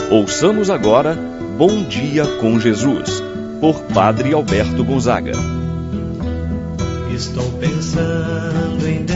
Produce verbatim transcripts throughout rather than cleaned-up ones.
Ouçamos agora Bom Dia com Jesus, por Padre Alberto Gonzaga. Estou pensando em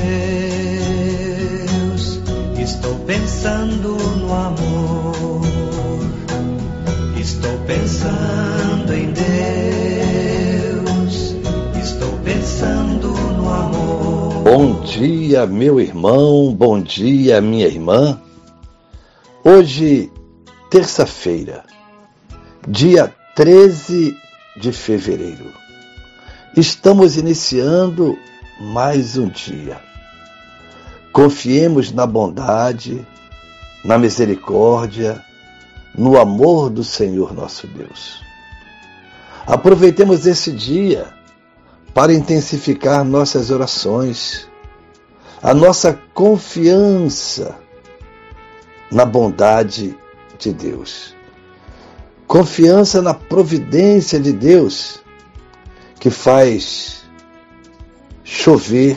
Deus, estou pensando no amor, estou pensando em Deus, estou pensando no amor. Bom dia, meu irmão, bom dia, minha irmã. Hoje, terça-feira, dia treze de fevereiro, estamos iniciando mais um dia. Confiemos na bondade, na misericórdia, no amor do Senhor nosso Deus. Aproveitemos esse dia para intensificar nossas orações, a nossa confiança na bondade de Deus. Confiança na providência de Deus, que faz chover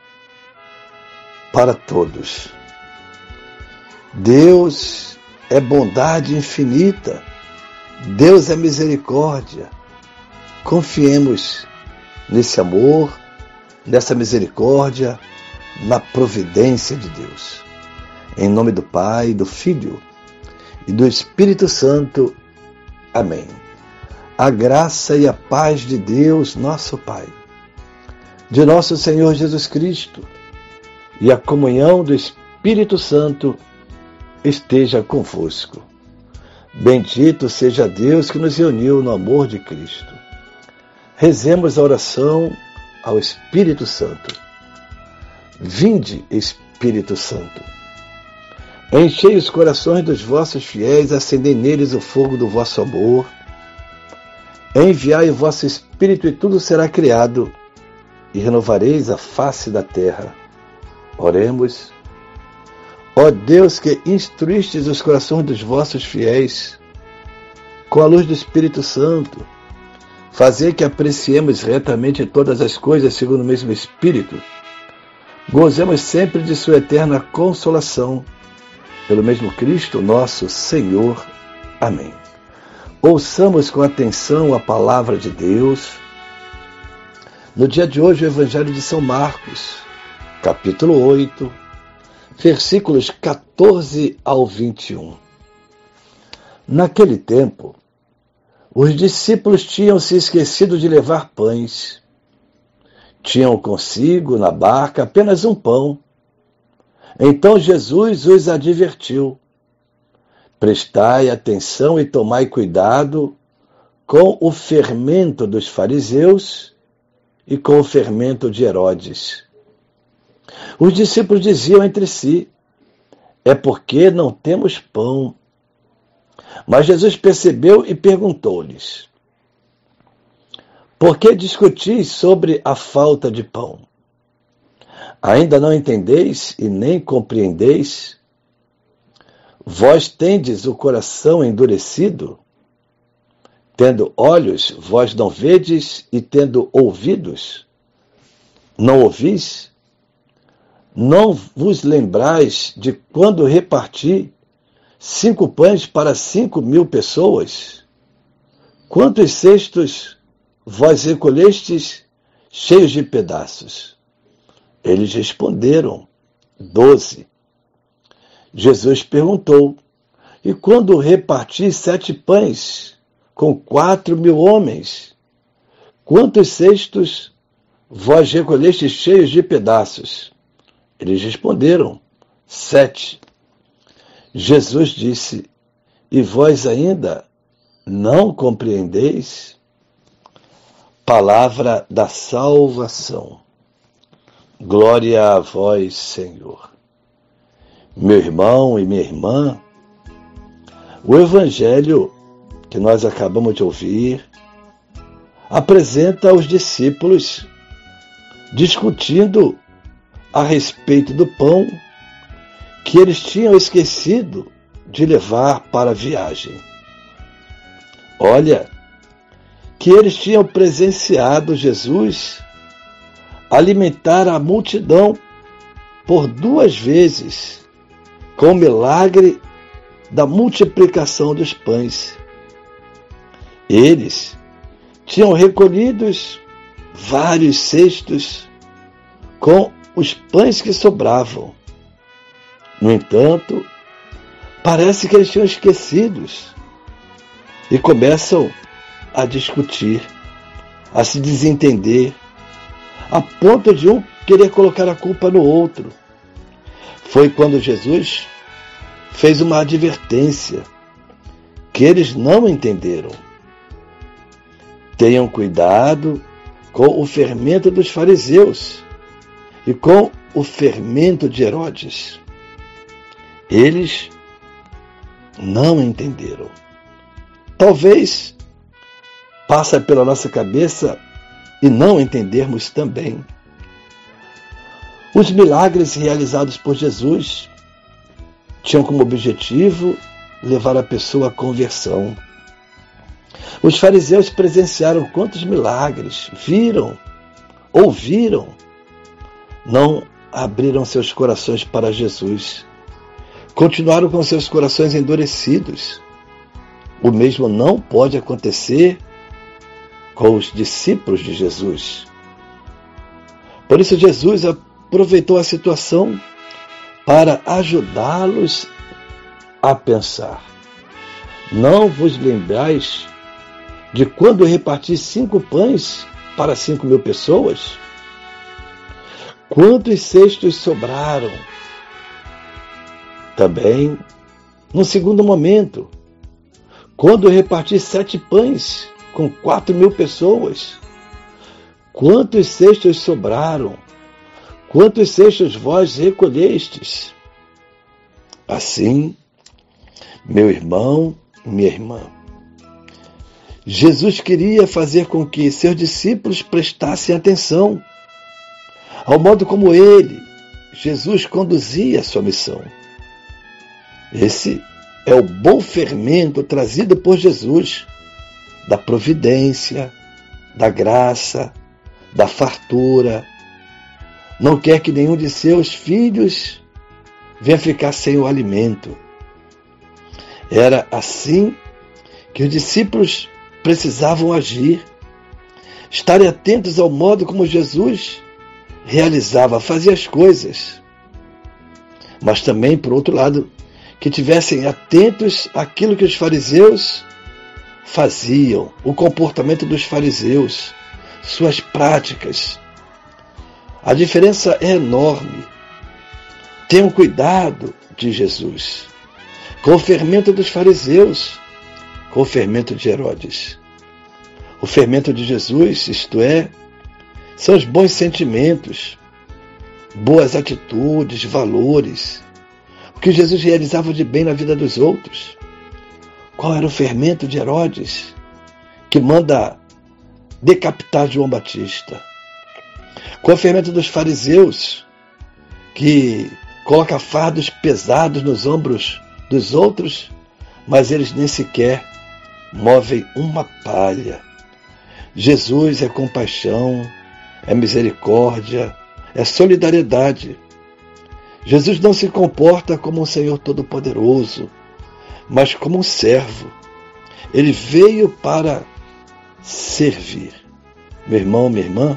para todos. Deus é bondade infinita, Deus é misericórdia. Confiemos nesse amor, nessa misericórdia, na providência de Deus. Em nome do Pai, do Filho e do Espírito Santo. Amém. A graça e a paz de Deus, nosso Pai, de nosso Senhor Jesus Cristo e a comunhão do Espírito Santo esteja convosco. Bendito seja Deus que nos reuniu no amor de Cristo. Rezemos a oração ao Espírito Santo. Vinde, Espírito Santo. Enchei os corações dos vossos fiéis, acendei neles o fogo do vosso amor. Enviai o vosso Espírito e tudo será criado, e renovareis a face da terra. Oremos. Ó Deus, que instruístes os corações dos vossos fiéis, com a luz do Espírito Santo, fazei que apreciemos retamente todas as coisas segundo o mesmo Espírito, gozemos sempre de sua eterna consolação, pelo mesmo Cristo nosso Senhor. Amém. Ouçamos com atenção a palavra de Deus. No dia de hoje, o Evangelho de São Marcos, capítulo oito, versículos catorze ao vinte e um. Naquele tempo, os discípulos tinham se esquecido de levar pães. Tinham consigo, na barca, apenas um pão. Então Jesus os advertiu: prestai atenção e tomai cuidado com o fermento dos fariseus e com o fermento de Herodes. Os discípulos diziam entre si: é porque não temos pão. Mas Jesus percebeu e perguntou-lhes: por que discutis sobre a falta de pão? Ainda não entendeis e nem compreendeis? Vós tendes o coração endurecido? Tendo olhos, vós não vedes, e tendo ouvidos, não ouvis? Não vos lembrais de quando reparti cinco pães para cinco mil pessoas? Quantos cestos vós recolhestes cheios de pedaços? Eles responderam: doze. Jesus perguntou: e quando reparti sete pães com quatro mil homens, quantos cestos vós recolhestes cheios de pedaços? Eles responderam: sete. Jesus disse: e vós ainda não compreendeis? Palavra da salvação. Glória a vós, Senhor. Meu irmão e minha irmã, o Evangelho que nós acabamos de ouvir apresenta os discípulos discutindo a respeito do pão que eles tinham esquecido de levar para a viagem. Olha, que eles tinham presenciado Jesus alimentar a multidão por duas vezes, com milagre da multiplicação dos pães. Eles tinham recolhidos vários cestos com os pães que sobravam. No entanto, parece que eles tinham esquecidos e começam a discutir, a se desentender, a ponto de um querer colocar a culpa no outro. Foi quando Jesus fez uma advertência que eles não entenderam. Tenham cuidado com o fermento dos fariseus e com o fermento de Herodes. Eles não entenderam. Talvez passa pela nossa cabeça e não entendermos também. Os milagres realizados por Jesus tinham como objetivo levar a pessoa à conversão. Os fariseus presenciaram quantos milagres, viram, ouviram, não abriram seus corações para Jesus. Continuaram com seus corações endurecidos. O mesmo não pode acontecer com os discípulos de Jesus. Por isso Jesus aproveitou a situação para ajudá-los a pensar. Não vos lembrais de quando eu reparti cinco pães para cinco mil pessoas? Quantos cestos sobraram? Também, no segundo momento, quando eu reparti sete pães com quatro mil pessoas, quantos cestos sobraram? Quantos cestos vós recolhestes? Assim, meu irmão, minha irmã, Jesus queria fazer com que seus discípulos prestassem atenção ao modo como ele, Jesus, conduzia a sua missão. Esse é o bom fermento trazido por Jesus, da providência, da graça, da fartura. Não quer que nenhum de seus filhos venha ficar sem o alimento. Era assim que os discípulos precisavam agir, estarem atentos ao modo como Jesus realizava, fazia as coisas. Mas também, por outro lado, que tivessem atentos àquilo que os fariseus faziam, o comportamento dos fariseus, suas práticas. A diferença é enorme. Tenham cuidado de Jesus com o fermento dos fariseus, com o fermento de Herodes. O fermento de Jesus, isto é, são os bons sentimentos, boas atitudes, valores, o que Jesus realizava de bem na vida dos outros. Qual era o fermento de Herodes, que manda decapitar João Batista? Qual é o fermento dos fariseus, que coloca fardos pesados nos ombros dos outros, mas eles nem sequer movem uma palha? Jesus é compaixão, é misericórdia, é solidariedade. Jesus não se comporta como um Senhor Todo-Poderoso, mas como um servo. Ele veio para servir. Meu irmão, minha irmã,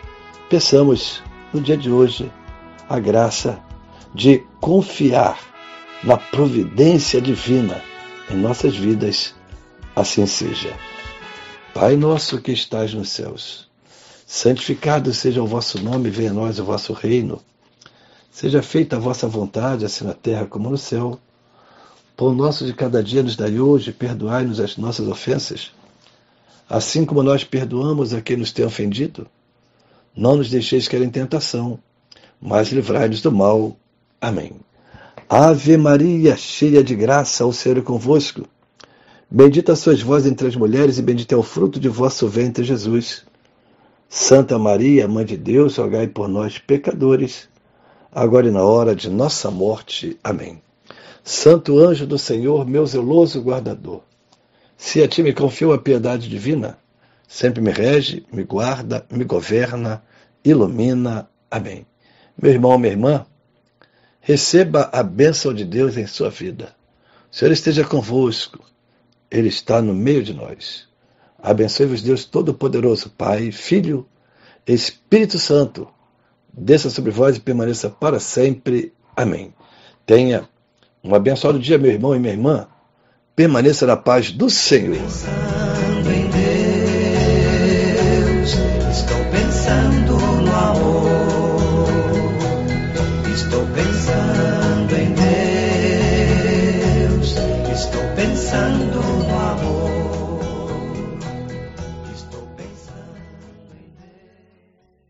peçamos no dia de hoje a graça de confiar na providência divina em nossas vidas. Assim seja. Pai nosso que estás nos céus, santificado seja o vosso nome, venha a nós o vosso reino. Seja feita a vossa vontade, assim na terra como no céu. Pão nosso de cada dia nos dai hoje, perdoai-nos as nossas ofensas, assim como nós perdoamos a quem nos tem ofendido. Não nos deixeis cair em tentação, mas livrai-nos do mal. Amém. Ave Maria, cheia de graça, o Senhor é convosco. Bendita sois vós entre as mulheres, e bendito é o fruto de vosso ventre, Jesus. Santa Maria, Mãe de Deus, rogai por nós, pecadores, agora e na hora de nossa morte. Amém. Santo anjo do Senhor, meu zeloso guardador, se a ti me confio a piedade divina, sempre me rege, me guarda, me governa, ilumina. Amém. Meu irmão, minha irmã, receba a bênção de Deus em sua vida. O Senhor esteja convosco. Ele está no meio de nós. Abençoe-vos Deus Todo-Poderoso, Pai, Filho, Espírito Santo. Desça sobre vós e permaneça para sempre. Amém. Tenha um abençoado dia, meu irmão e minha irmã. Permaneça na paz do Senhor. Pensando em Deus, estou pensando